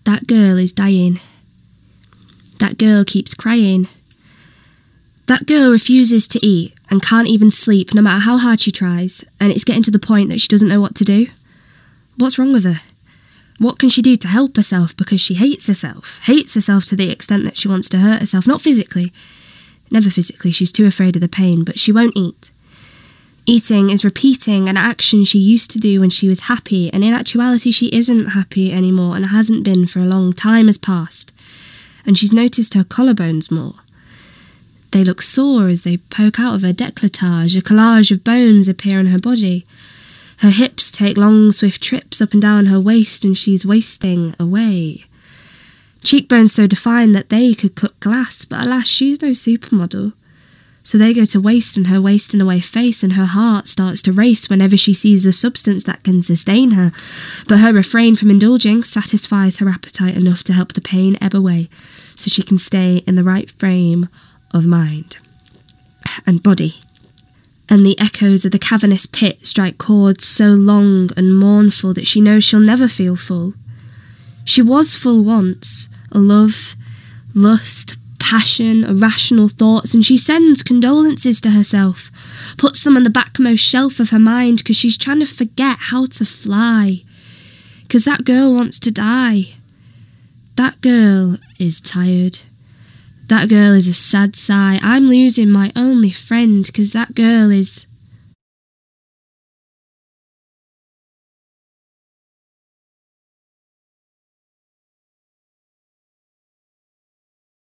That girl is dying. That girl keeps crying. That girl refuses to eat and can't even sleep no matter how hard she tries, and it's getting to the point that she doesn't know what to do. What's wrong with her? What can she do to help herself, because she hates herself to the extent that she wants to hurt herself, not physically. Never physically, she's too afraid of the pain, but she won't eat. Eating is repeating an action she used to do when she was happy, and in actuality she isn't happy anymore and hasn't been for a long time has passed. And she's noticed her collarbones more. They look sore as they poke out of her décolletage. A collage of bones appear on her body. Her hips take long, swift trips up and down her waist, and she's wasting away. Cheekbones so defined that they could cut glass, but alas, she's no supermodel. So they go to waste, and her wasting away face, and her heart starts to race whenever she sees a substance that can sustain her. But her refrain from indulging satisfies her appetite enough to help the pain ebb away, so she can stay in the right frame of mind and body. And the echoes of the cavernous pit strike chords so long and mournful that she knows she'll never feel full. She was full once, a love, lust, passion, irrational thoughts, and she sends condolences to herself, puts them on the backmost shelf of her mind because she's trying to forget how to fly. Because that girl wants to die. That girl is tired. That girl is a sad sigh. I'm losing my only friend because that girl is